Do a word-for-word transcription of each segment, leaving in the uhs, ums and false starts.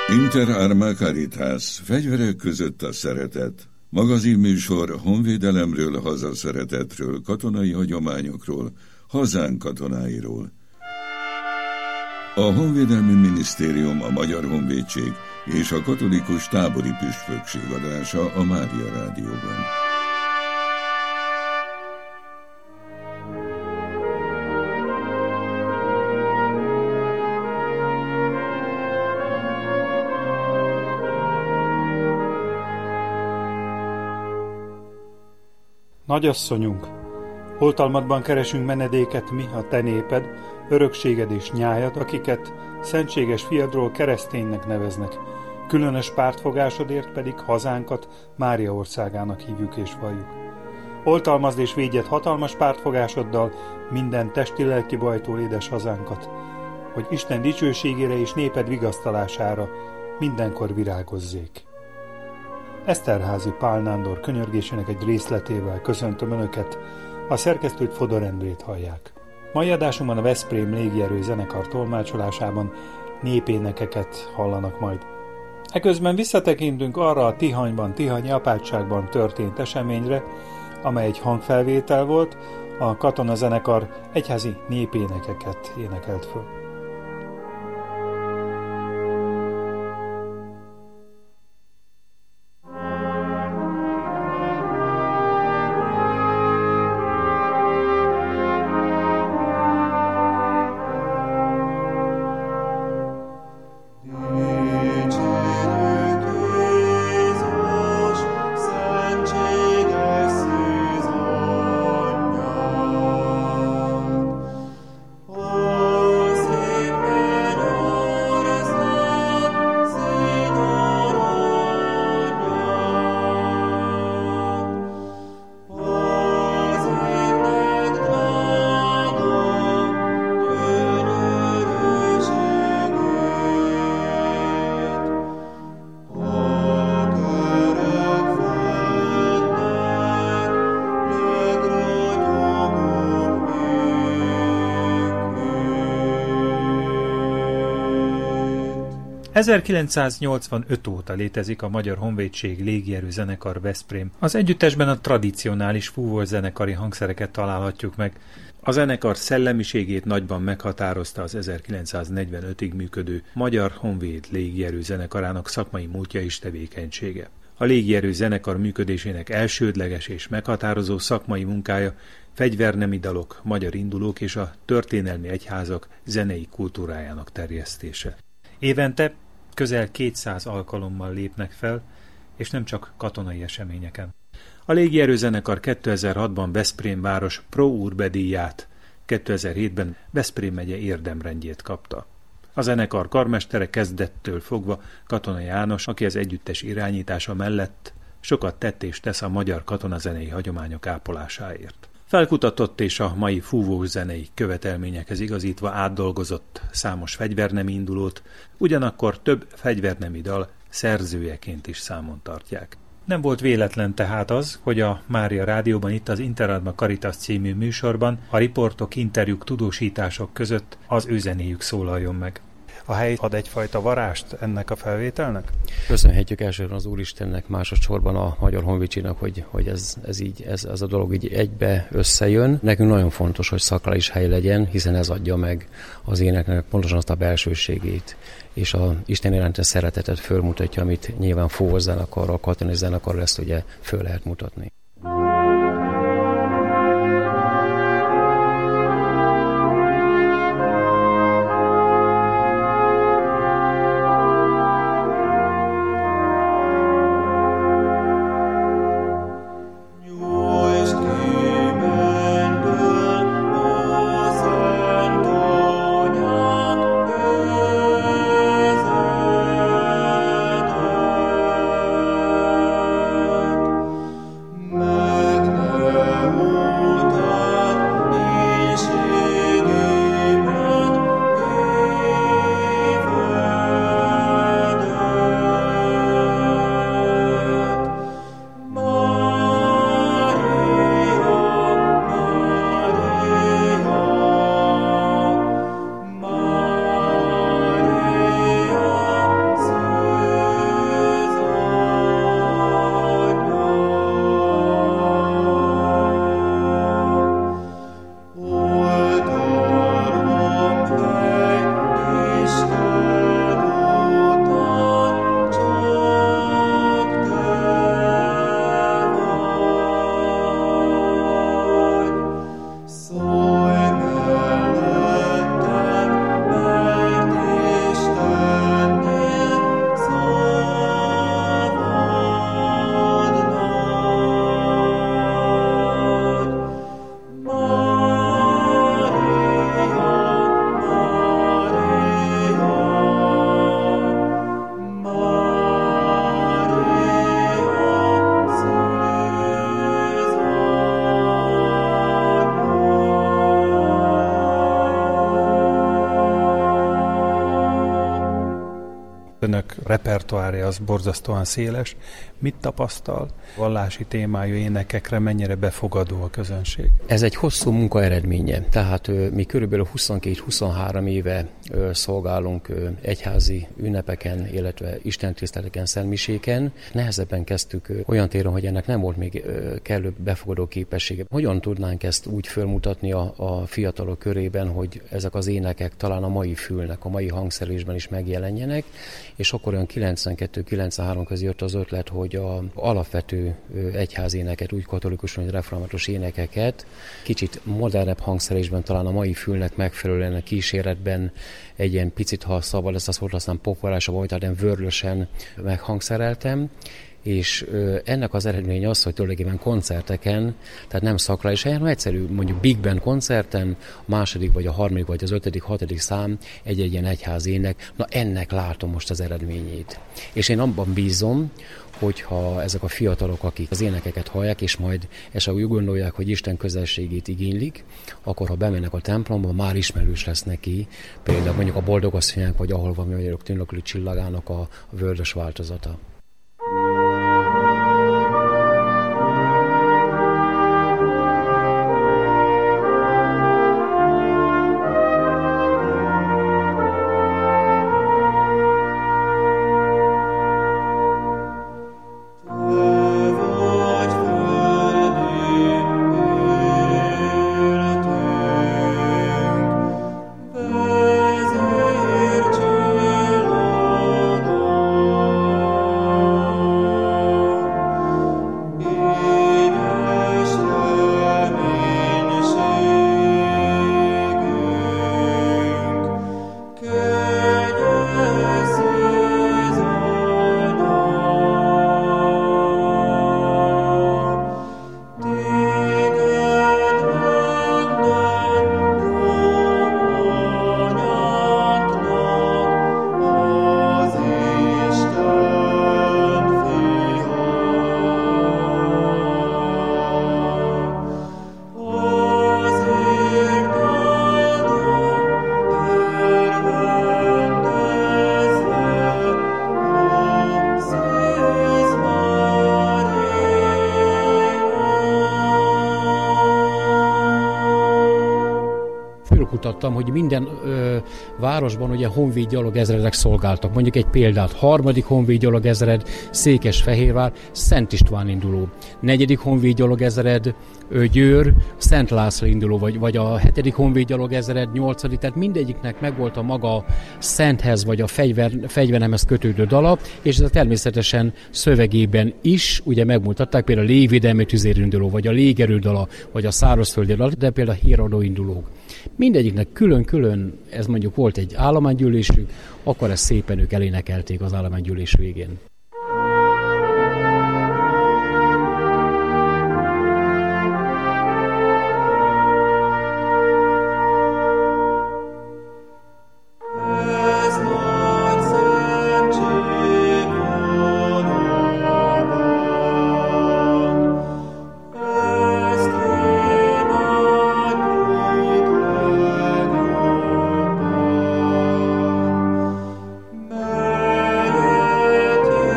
Inter Arma Caritas, fegyverek között a szeretet. Magazinműsor honvédelemről, hazaszeretetről, katonai hagyományokról, hazánk katonáiról. A Honvédelmi Minisztérium, a Magyar Honvédség és a Katolikus Tábori Püspökség adása a Mária Rádióban. Nagyasszonyunk, oltalmadban keresünk menedéket mi, a te néped, örökséged és nyájad, akiket szentséges fiadról kereszténynek neveznek, különös pártfogásodért pedig hazánkat Mária országának hívjuk és valljuk. Oltalmazd és védjed hatalmas pártfogásoddal minden testi-lelki bajtól édes hazánkat, hogy Isten dicsőségére és néped vigasztalására mindenkor virágozzék. Eszterházy Pál Nándor könyörgésének egy részletével köszöntöm Önöket, a szerkesztőt Fodor Endrét hallják. Mai adásunkban a Veszprém légierő zenekar tolmácsolásában népénekeket hallanak majd. Eközben visszatekintünk arra a Tihanyban, Tihanyi apátságban történt eseményre, amely egy hangfelvétel volt, a katonazenekar egyházi népénekeket énekelt föl. ezerkilencszáznyolcvanöt óta létezik a Magyar Honvédség légierő zenekar Veszprém. Az együttesben a tradicionális fúvós zenekari hangszereket találhatjuk meg. A zenekar szellemiségét nagyban meghatározta az ezerkilencszáznegyvenötig működő Magyar Honvéd légierő zenekarának szakmai múltja és tevékenysége. A légierő zenekar működésének elsődleges és meghatározó szakmai munkája fegyvernemi dalok, magyar indulók és a történelmi egyházak zenei kultúrájának terjesztése. Évente közel kétszáz alkalommal lépnek fel, és nem csak katonai eseményeken. A légierő zenekar kétezer-hatban Veszprém város Pro Urbe díját, kétezer-hétben Veszprém megye érdemrendjét kapta. A zenekar karmestere kezdettől fogva Katona János, aki az együttes irányítása mellett sokat tett és tesz a magyar katonazenei hagyományok ápolásáért. Felkutatott és a mai fúvós zenei követelményekhez igazítva átdolgozott számos fegyvernemi indulót, ugyanakkor több fegyvernemi dal szerzőjeként is számon tartják. Nem volt véletlen tehát az, hogy a Mária Rádióban itt az Inter Arma Caritas című műsorban a riportok, interjúk, tudósítások között az ő zenéjük szólaljon meg. A hely ad egyfajta varást ennek a felvételnek? Köszönhetjük elsősorban az Úristennek, másodszorban a Magyar Honvédségnek, hogy, hogy ez, ez, így, ez, ez a dolog így egybe összejön. Nekünk nagyon fontos, hogy szakrális hely legyen, hiszen ez adja meg az éneknek pontosan azt a belsőségét, és az Isten iránti szeretetet fölmutatja, amit nyilván fúvós zenekarral, katonai zenekarral ezt ugye föl lehet mutatni. Man. repertoárja az borzasztóan széles. Mit tapasztal? Vallási témájú énekekre mennyire befogadó a közönség? Ez egy hosszú munka eredménye. Tehát mi körülbelül huszonkettő-huszonhárom éve szolgálunk egyházi ünnepeken, illetve istentiszteleteken, szentmiséken. Nehezebben kezdtük olyan téren, hogy ennek nem volt még kellő befogadó képessége. Hogyan tudnánk ezt úgy fölmutatni a, a fiatalok körében, hogy ezek az énekek talán a mai fülnek, a mai hangszerelésben is megjelenjenek, és akkor olyan kilencvenkettő-kilencvenhárom közé jött az ötlet, hogy a alapvető egyházi éneket, úgy katolikus, vagy református énekeket kicsit modernebb hangszerelésben, talán a mai fülnek megfelelően a kíséretben egy ilyen picit, ha szabad ezt a szót használni, pokvalása volt, tehát ilyen vörlösen meghangszereltem, és ennek az eredménye az, hogy tulajdonképpen koncerteken, tehát nem szakrális helyen, hanem egyszerű, mondjuk Big Band koncerten, a második, vagy a harmadik, vagy az ötödik, hatodik szám egy-egy ilyen egyházének, na ennek látom most az eredményét. És én abban bízom, hogyha ezek a fiatalok, akik az énekeket hallják, és majd esetleg úgy gondolják, hogy Isten közelségét igénylik, akkor ha bemennek a templomba, már ismerős lesz neki, például mondjuk a Boldogasszonyák, vagy ahol van Magyarok tündöklő csillagának a vörös változata. Hogy minden ö, városban ugye honvéd gyalogezredek szolgáltak. Mondjuk egy példát, harmadik honvéd gyalogezred, Székesfehérvár, Szent István induló. Negyedik honvéd gyalogezred, Győr, Szent László induló, vagy, vagy a hetedik honvéd gyalogezred, nyolcadik, tehát mindegyiknek megvolt a maga szenthez, vagy a fegyver, fegyveremhez kötődő dala, és ez a természetesen szövegében is ugye megmutatták, például a légvédelmi tüzérinduló, vagy a légerődala, vagy a szárazföldi dala, de például a híradó indulók. Mindegyiknek külön-külön, ez mondjuk volt egy állománygyűlésük, akkor ezt szépen ők elénekelték az állománygyűlés végén. Melyet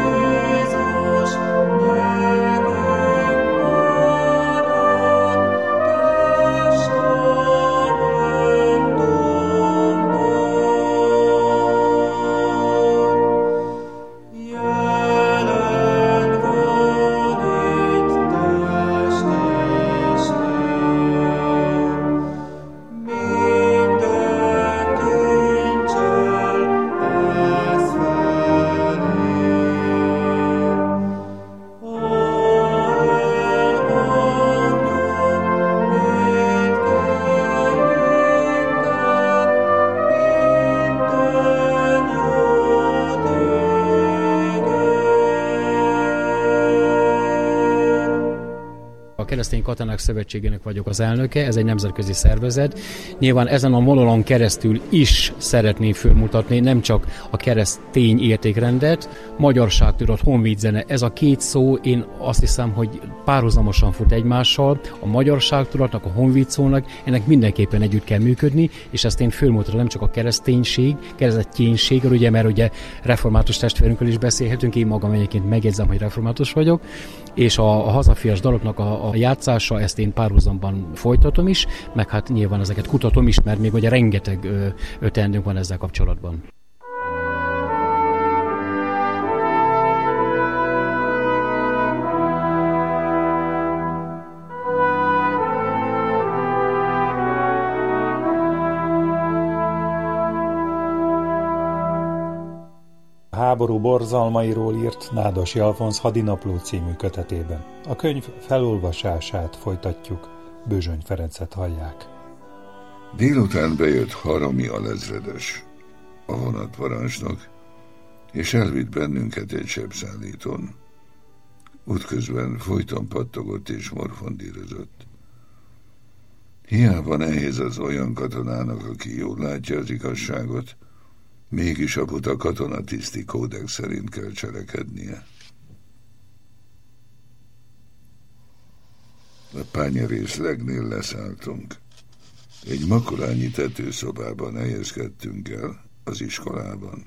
Keresztény Katonák Szövetségének vagyok az elnöke, ez egy nemzetközi szervezet. Nyilván ezen a vonalon keresztül is szeretném fölmutatni nem csak a keresztény értékrendet, magyarságtudat, honvédzene, ez a két szó, én azt hiszem, hogy párhuzamosan fut egymással, a magyarságtudatnak, a honvédszónak, ennek mindenképpen együtt kell működni, és ezt én fölmutatom nem csak a kereszténység, kereszténységről, ugye, mert ugye református testvérünkről is beszélhetünk, én magam egyébként megjegyzem, hogy református vagyok, és a, a hazafias daloknak a, a játszása, ezt én párhuzamban folytatom is, meg hát nyilván ezeket kutatom is, mert még ugye rengeteg ö, ö, teendőnk van ezzel kapcsolatban. A háború borzalmairól írt Nádasi Alfonz Hadinapló című kötetében. A könyv felolvasását folytatjuk, Bőzsöny Ferencet hallják. Délután bejött Harami alezredes, a vonatparancsnok, és elvitt bennünket egy sebszállítón. Útközben folyton pattogott és morfondírozott. Hiába nehéz az olyan katonának, aki jól látja az igazságot, mégis a buta katonatiszti kódex szerint kell cselekednie. A pányerészlegnél leszálltunk. Egy makulányi tetőszobában helyezkedtünk el az iskolában.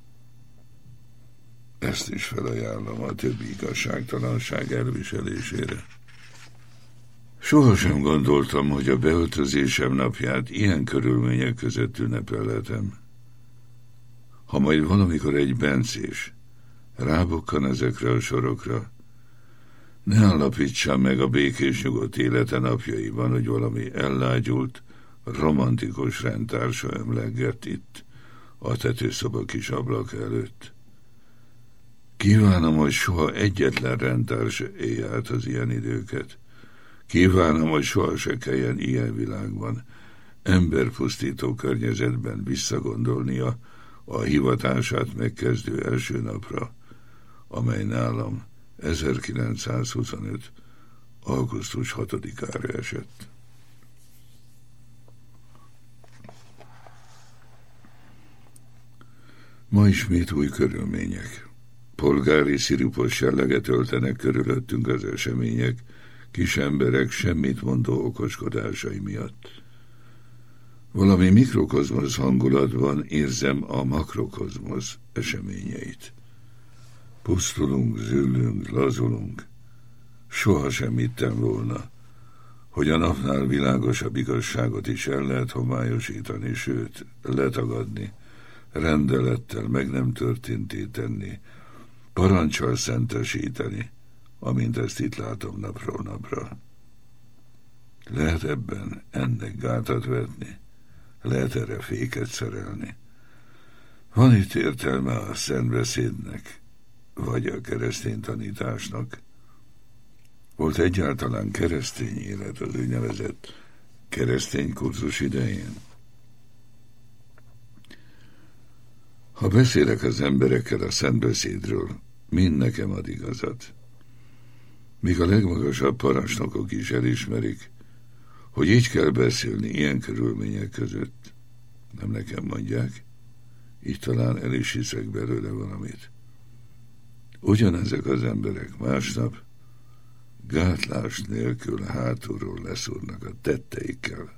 Ezt is felajánlom a többi igazságtalanság elviselésére. Sohasem gondoltam, hogy a beöltözésem napját ilyen körülmények között ünnepelhetem. Ha majd valamikor egy bencés rábukkan ezekre a sorokra, ne állapítsam meg a békés nyugodt élete napjaiban, hogy valami ellágyult, romantikus rendtársa emleggett itt, a tetőszoba kis ablak előtt. Kívánom, hogy soha egyetlen rendtársa élj át az ilyen időket. Kívánom, hogy soha se kelljen ilyen világban, emberpusztító környezetben visszagondolnia a hivatását megkezdő első napra, amely nálam ezerkilencszázhuszonöt. augusztus hatodikára esett. Ma ismét új körülmények. Polgári szirupos jelleget öltenek körülöttünk az események, kis emberek semmit mondó okoskodásai miatt. Valami mikrokozmosz hangulatban érzem a makrokozmosz eseményeit. Pusztulunk, züllünk, lazulunk. Soha sem hittem volna, hogy a napnál világosabb igazságot is el lehet homályosítani, sőt, letagadni, rendelettel meg nem történté tenni, parancsal szentesíteni, amint ezt itt látom napról napra. Lehet ebben ennek gátat vetni, lehet erre féket szerelni. Van itt értelme a szentbeszédnek, vagy a keresztény tanításnak? Volt egyáltalán keresztény élet az úgynevezett keresztény kurzus idején? Ha beszélek az emberekkel a szentbeszédről, mind nekem ad igazat. Míg a legmagasabb parancsnokok is elismerik, hogy így kell beszélni ilyen körülmények között. Nem nekem mondják, így talán el is hiszek belőle valamit. Ugyanezek az emberek másnap gátlás nélkül hátulról leszúrnak a tetteikkel.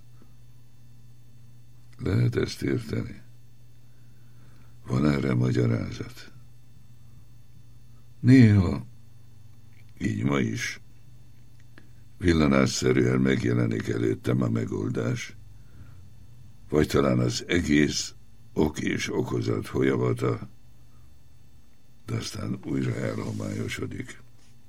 Lehet ezt érteni? Van erre magyarázat? Néha, így ma is, villanásszerűen megjelenik előttem a megoldás, vagy talán az egész ok és okozat folyamata, de aztán újra elhomályosodik.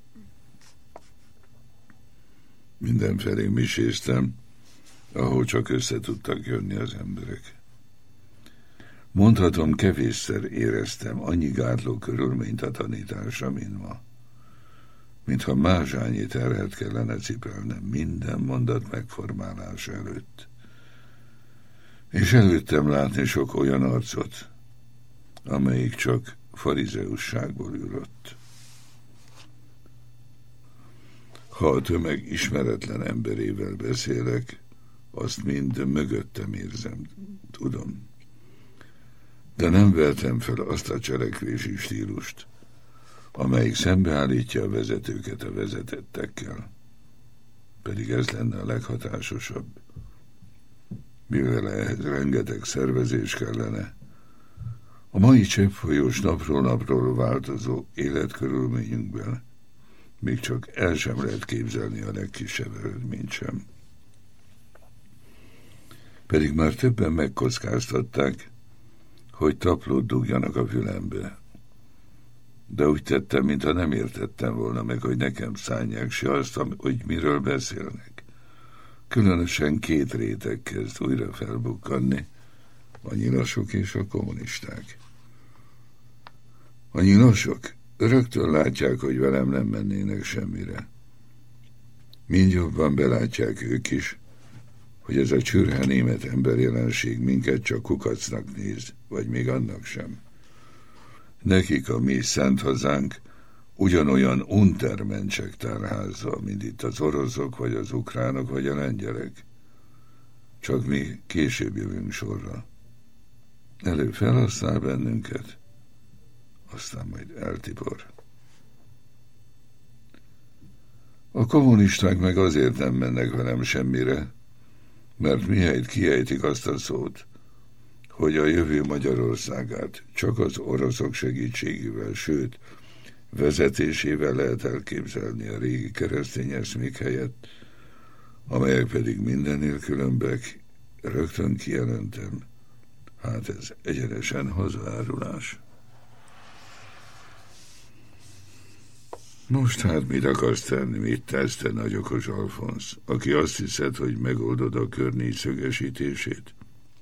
Mindenfelé miséztem, ahol csak össze tudtak jönni az emberek. Mondhatom, kevésszer éreztem annyi gátló körülményt a tanításra, mint ma. Mintha mázsányi terhet kellene cipelnem minden mondat megformálása előtt. És előttem látni sok olyan arcot, amelyik csak farizeusságból ürött. Ha a tömeg ismeretlen emberével beszélek, azt mind mögöttem érzem, tudom. De nem vertem fel azt a cselekvési stílust, amelyik szembeállítja a vezetőket a vezetettekkel. Pedig ez lenne a leghatásosabb. Mivel ehhez rengeteg szervezés kellene, a mai cseppfolyós napról napról változó életkörülményünkben még csak el sem lehet képzelni a legkisebb eredményt sem. Pedig már többen megkockáztatták, hogy taplót dugjanak a fülembe. De úgy tettem, mintha nem értettem volna meg, hogy nekem szánják se azt, hogy miről beszélnek. Különösen két réteg kezd újra felbukkanni, a nyilasok és a kommunisták. A nyilasok rögtön látják, hogy velem nem mennének semmire. Mind jobban belátják ők is, hogy ez a csürhe német emberjelenség minket csak kukacnak néz, vagy még annak sem. Nekik a mi szent hazánk ugyanolyan untermencsek tárháza, mint itt az oroszok, vagy az ukránok, vagy a lengyelek. Csak mi később jövünk sorra. Előbb felhasznál bennünket, aztán majd eltipor. A kommunisták meg azért nem mennek velem semmire, mert mihelyt kiejtik azt a szót, hogy a jövő Magyarországát csak az oroszok segítségével, sőt, vezetésével lehet elképzelni a régi keresztény eszmék helyett, amelyek pedig mindennél különbek, rögtön kijelentem, hát ez egyenesen hazaárulás. Most hát mit akarsz tenni, mit tesz te nagyokos Alfonsz, aki azt hiszed, hogy megoldod a kör négyszögesítését?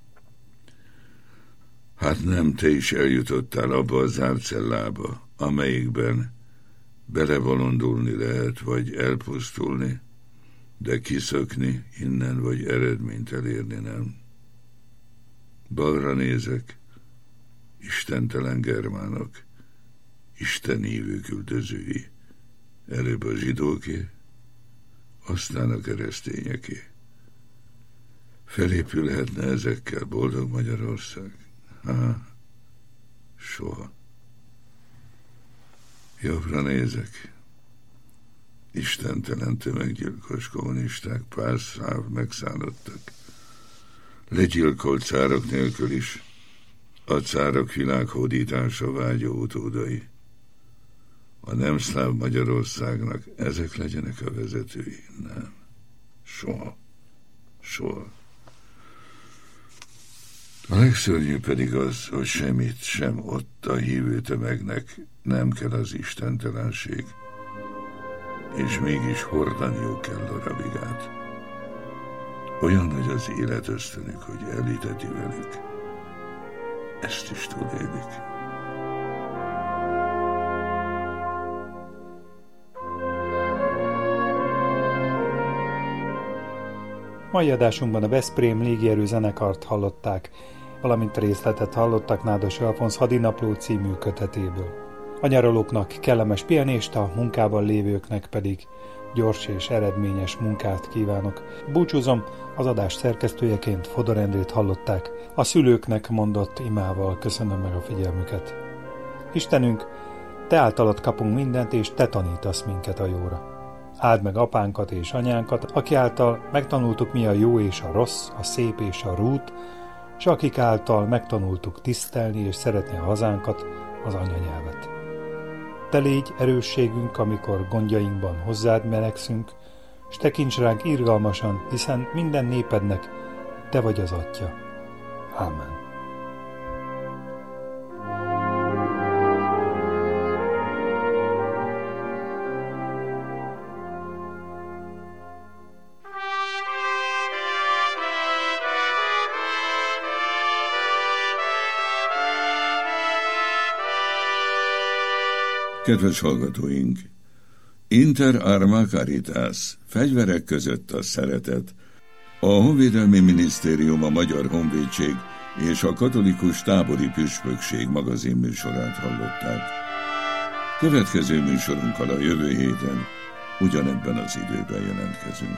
Hát nem, te is eljutottál abba a zárt cellába, amelyikben belebolondulni lehet, vagy elpusztulni, de kiszökni innen, vagy eredményt elérni nem. Balra nézek, istentelen germánok, Isten hívő küldözői, előbb a zsidóké, aztán a keresztényeké. Felépülhetne ezekkel boldog Magyarország? Há, soha. Jobbra nézek. Istentelen tömeggyilkos kommunisták, pár száv megszállottak. Legyilkolt cárok nélkül is a cárok világhódítása vágyó utódai. A nem szláv Magyarországnak ezek legyenek a vezetői? Nem. Soha. Soha. A legszörnyűbb pedig az, hogy semmit sem ott a hívő tömegnek nem kell az istentelenség, és mégis hordaniuk kell a rabigát. Olyan nagy az élet ösztönük, hogy elíteti velük. Ezt is túlélik. Mai adásunkban a Veszprém légierő zenekart hallották, valamint részletet hallottak Nádas Alfonsz Hadinapló című kötetéből. A nyaralóknak kellemes pihenést, a munkában lévőknek pedig gyors és eredményes munkát kívánok. Búcsúzom, az adás szerkesztőjeként Fodor Endrét hallották. A szülőknek mondott imával köszönöm meg a figyelmüket. Istenünk, te általad kapunk mindent, és te tanítasz minket a jóra. Áld meg apánkat és anyánkat, aki által megtanultuk mi a jó és a rossz, a szép és a rút, s akik által megtanultuk tisztelni és szeretni a hazánkat, az anyanyelvet. Te légy erősségünk, amikor gondjainkban hozzád melegszünk, s tekints ránk irgalmasan, hiszen minden népednek te vagy az Atya. Ámen. Kedves hallgatóink! Inter arma caritas, fegyverek között a szeretet. A Honvédelmi Minisztérium, a Magyar Honvédség és a Katolikus Tábori Püspökség magazin műsorát hallották. Következő műsorunkkal a jövő héten ugyanebben az időben jelentkezünk.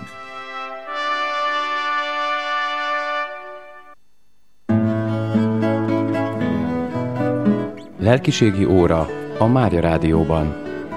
Lelkiségi óra a Mária Rádióban.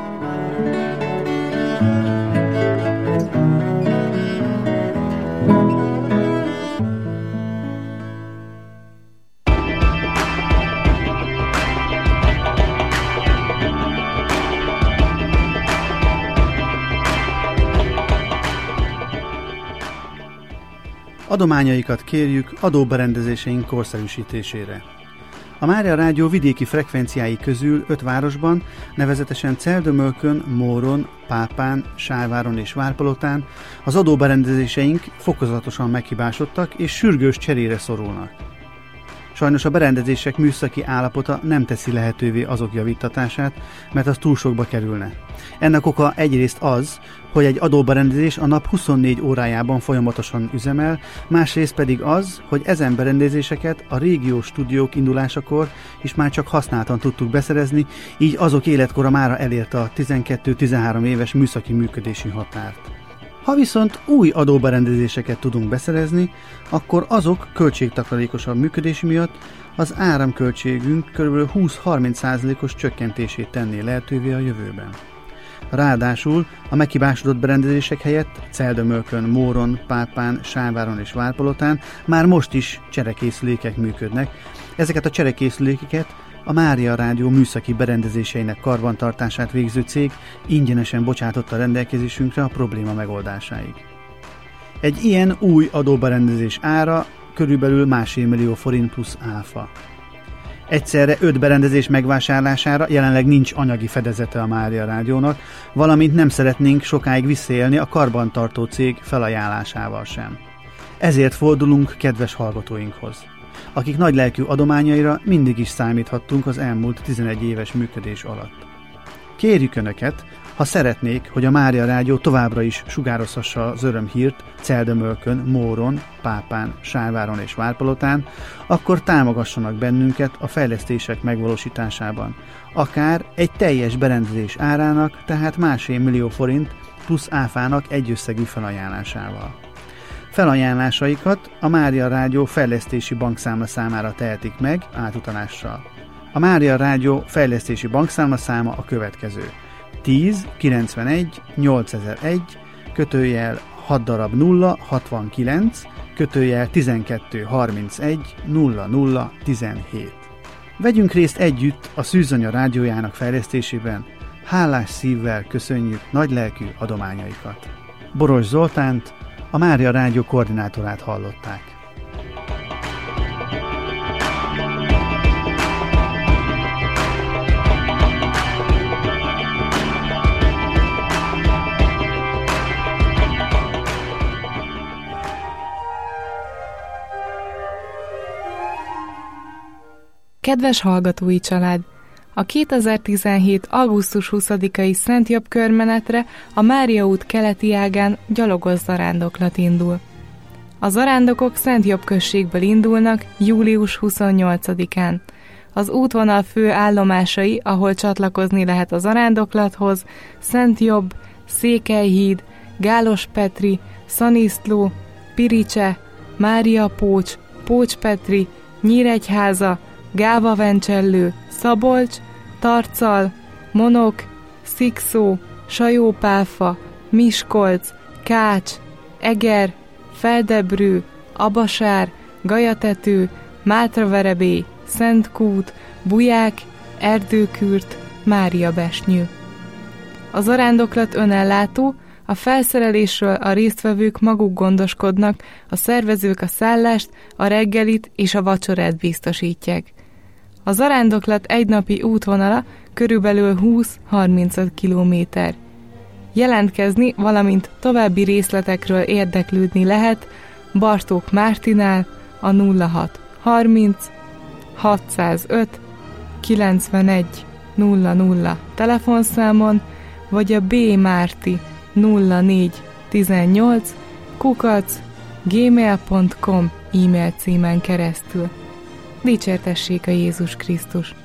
Adományaikat kérjük adóberendezéseink korszerűsítésére. A Mária Rádió vidéki frekvenciái közül öt városban, nevezetesen Celldömölkön, Móron, Pápán, Sálváron és Várpalotán az adóberendezéseink fokozatosan meghibásodtak és sürgős cserére szorulnak. Sajnos a berendezések műszaki állapota nem teszi lehetővé azok javítatását, mert az túl sokba kerülne. Ennek oka egyrészt az, hogy egy adóberendezés a nap huszonnégy órájában folyamatosan üzemel, másrészt pedig az, hogy ezen berendezéseket a régiós stúdiók indulásakor is már csak használtan tudtuk beszerezni, így azok életkora mára elérte a tizenkettő-tizenhárom éves műszaki működési határt. Ha viszont új adóberendezéseket tudunk beszerezni, akkor azok költségtakarékosabb működési miatt az áramköltségünk kb. húsz-harminc százalékos csökkentését tenné lehetővé a jövőben. Ráadásul a meghibásodott berendezések helyett Celldömölkön, Móron, Pápán, Sálváron és Várpalotán már most is cserekészülékek működnek. Ezeket a cserekészülékeket a Mária Rádió műszaki berendezéseinek karbantartását végző cég ingyenesen bocsátotta rendelkezésünkre a probléma megoldásáig. Egy ilyen új adóberendezés ára körülbelül másfél millió forint plusz áfa. Egyszerre öt berendezés megvásárlására jelenleg nincs anyagi fedezete a Mária Rádiónak, valamint nem szeretnénk sokáig visszaélni a karbantartó cég felajánlásával sem. Ezért fordulunk kedves hallgatóinkhoz, akik nagylelkű adományaira mindig is számíthattunk az elmúlt tizenegy éves működés alatt. Kérjük Önöket, ha szeretnék, hogy a Mária Rádió továbbra is sugározhassa az örömhírt Celldömölkön, Móron, Pápán, Sálváron és Várpalotán, akkor támogassanak bennünket a fejlesztések megvalósításában, akár egy teljes berendezés árának, tehát másfél millió forint plusz áfának egyösszegű felajánlásával. Felajánlásaikat a Mária Rádió fejlesztési bankszámla számára tehetik meg átutalással. A Mária Rádió fejlesztési bankszámla száma a következő: tíz kilencvenegy nyolcezer-egy kötőjel hat darab nulla hatvankilenc kötőjel tizenkettő harmincegy nulla nulla tizenhét. Vegyünk részt együtt a Szűzanya rádiójának fejlesztésében, hálás szívvel köszönjük nagylelkű adományaikat. Boros Zoltánt, a Mária Rádió koordinátorát hallották. Kedves hallgatói család! A kétezer-tizenhét. augusztus huszadikai Szent Jobb körmenetre a Mária út keleti ágán gyalogos zarándoklat indul. A zarándokok Szent Jobb községből indulnak július huszonnyolcadikán. Az útvonal fő állomásai, ahol csatlakozni lehet a zarándoklathoz, Szent Jobb, Székelyhíd, Gálos Petri, Szanisztló, Piricse, Mária Pócs, Pócs Petri, Nyíregyháza, Gáva-Vencsellő, Szabolcs, Tarcal, Monok, Szikszó, Sajópálfa, Miskolc, Kács, Eger, Feldebrő, Abasár, Gajatető, Mátraverebély, Szentkút, Buják, Erdőkürt, Máriabesnyő. A zarándoklat önellátó, a felszerelésről a résztvevők maguk gondoskodnak, a szervezők a szállást, a reggelit és a vacsorát biztosítják. A zarándoklat egynapi útvonala körülbelül húsz-harmincöt kilométer. Jelentkezni, valamint további részletekről érdeklődni lehet Bartók Mártinál a nulla hat harminc hatszázöt kilencvenegy nulla nulla telefonszámon, vagy a B. Márti nulla négy tizennyolc kukac gmail pont com e-mail címen keresztül. Dicsértessék a Jézus Krisztus!